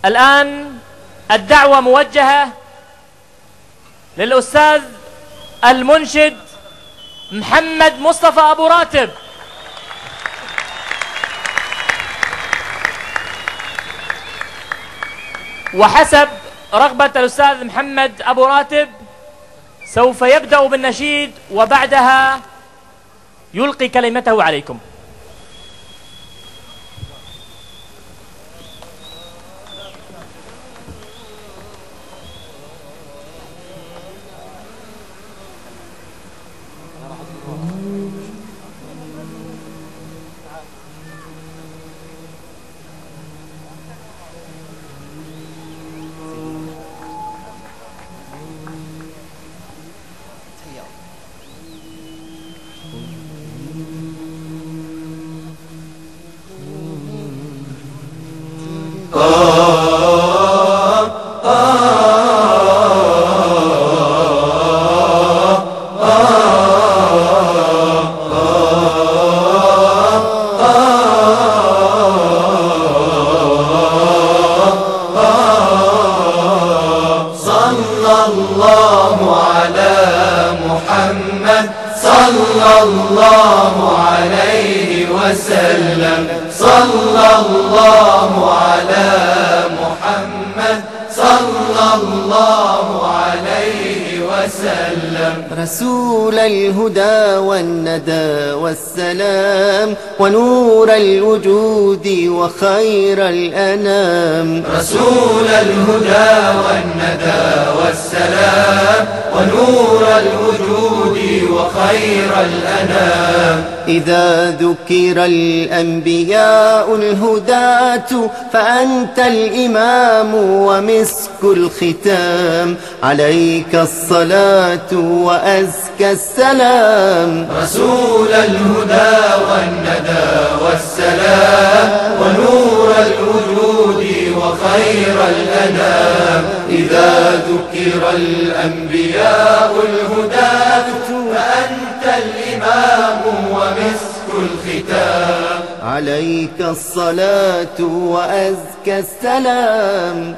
الآن الدعوة موجهة للأستاذ المنشد محمد مصطفى أبو راتب. وحسب رغبة الأستاذ محمد أبو راتب سوف يبدأ بالنشيد وبعدها يلقي كلمته عليكم. صلى الله عليه وسلم. صلى الله على محمد صلى الله عليه وسلم. رسول الهدى والندى والسلام ونور الوجود وخير الأنام. رسول الهدى والندى والسلام ونور الوجود وخير الأنام. إذا ذكر الأنبياء الهداة فأنت الإمام ومسك الختام. عليك الصلاة وأزكى السلام. رسول الهدى والندى والسلام ونور الوجود وخير الأنام. إذا ذكر الأنبياء الهداة فأنت الإمام ومسك الختام. عليك الصلاة وأزكى السلام.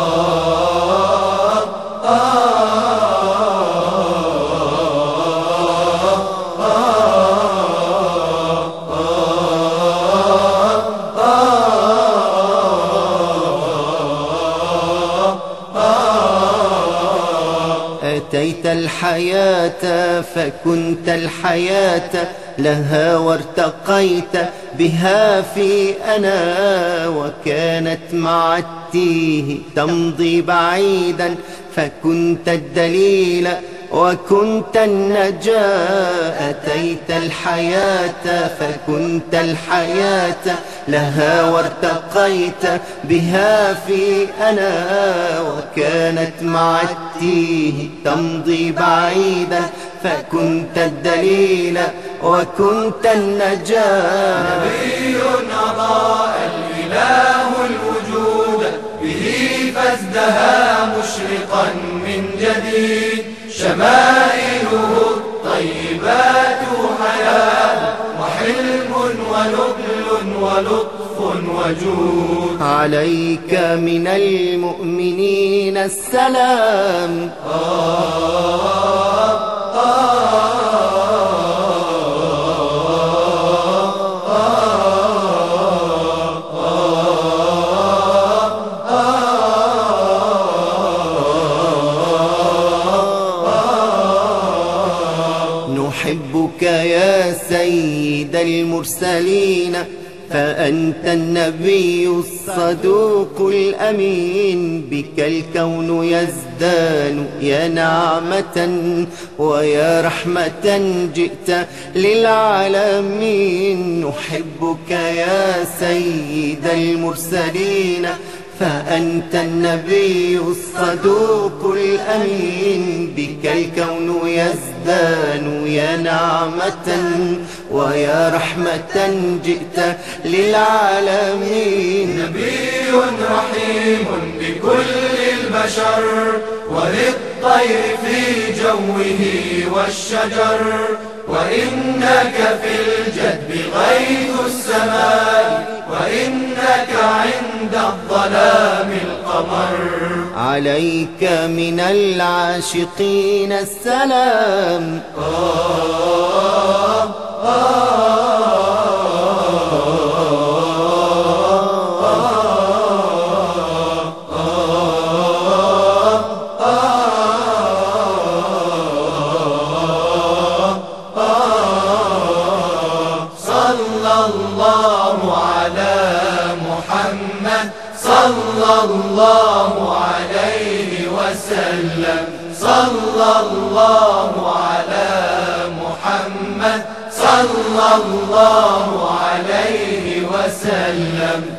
أتيت الحياة فكنت الحياة لها وارتقيت بها في أنا. وكانت مع التيه تمضي بعيدا فكنت الدليل وكنت النجاة. أتيت الحياة فكنت الحياة لها وارتقيت بها في أنا. وكانت مع التيه تمضي بعيدا فكنت الدليل وكنت النجاة. نبي أضاء الإله الوجود به فازدهى مشرقا من جديد. شمائله الطيبات حياة وحلم ونبل ولطف وجود. عليك من المؤمنين السلام. نحبك يا سيد المرسلين فأنت النبي الصدوق الأمين. بك الكون يزدان يا نعمة ويا رحمة جئت للعالمين. نحبك يا سيد المرسلين فأنت النبي الصدوق الأمين. بك الكون يزدان يا نعمة ويا رحمة جئت للعالمين. نبي رحيم بكل البشر وللطير في جوه والشجر. وإنك في الجدب غيث السماء وإنك عند الظلام القمر. عليك من العاشقين السلام. صلى الله عليه وسلم. صلى الله على محمد. صلى الله عليه وسلم.